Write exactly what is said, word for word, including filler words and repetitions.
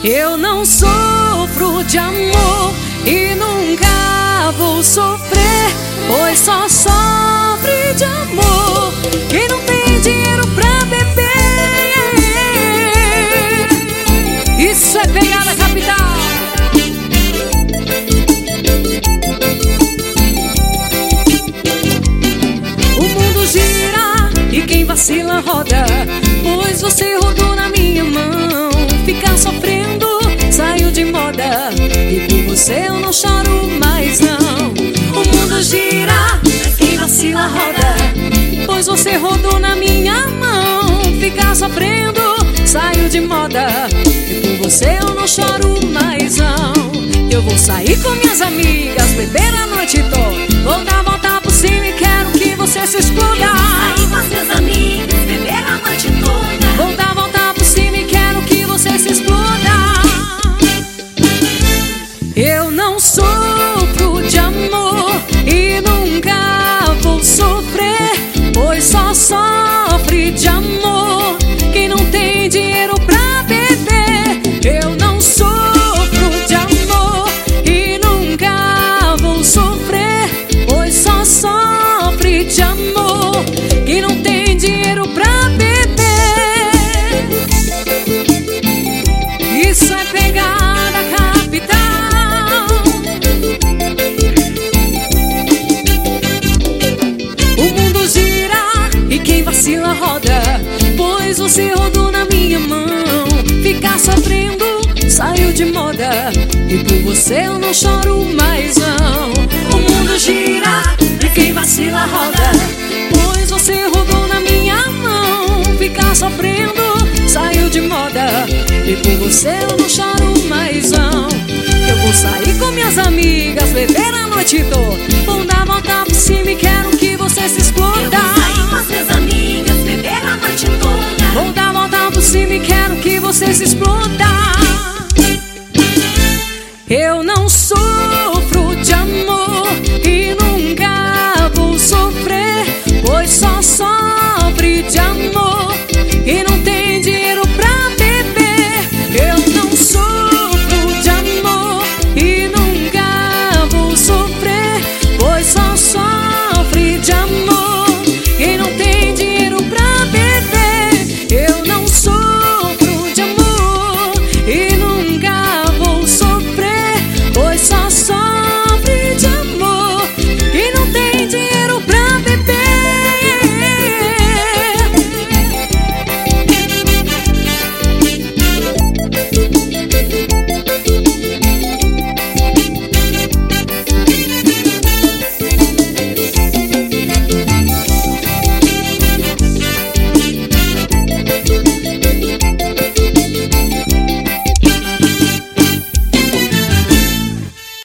Eu não sofro de amor e nunca vou sofrer, pois só sofre de amor quem não tem dinheiro pra beber. Isso é pegada capital. O mundo gira e quem vacila roda, pois você rodou na minha mão. Ficar sofrendo saiu de moda e por você eu não choro mais não. O mundo gira, quem vacila roda, pois você rodou na minha mão. Ficar sofrendo saiu de moda e por você eu não choro mais não. Eu vou sair com minhas amigas, beber a noite toda, vou dar a volta por cima e quero que você se exploda. Sair com as minhas amigas, beber a noite toda, vou dar a volta por cima e quero que você se exploda. Eu não sofro de amor e nunca vou sofrer, pois só sofre de amor quem não tem dinheiro pra beber. Eu não sofro de amor e nunca vou sofrer, pois só sofre de amor quem não tem dinheiro pra beber. Isso é pegada capital. O mundo gira e quem vacila roda, pois você rodou na minha mão. Ficar sofrendo saiu de moda e por você eu não choro mais não. O mundo gira e quem vacila roda, pois você rodou na minha mão. Ficar sofrendo saiu de moda e por você eu não choro mais não. Eu vou sair com minhas amigas, beber a noite toda,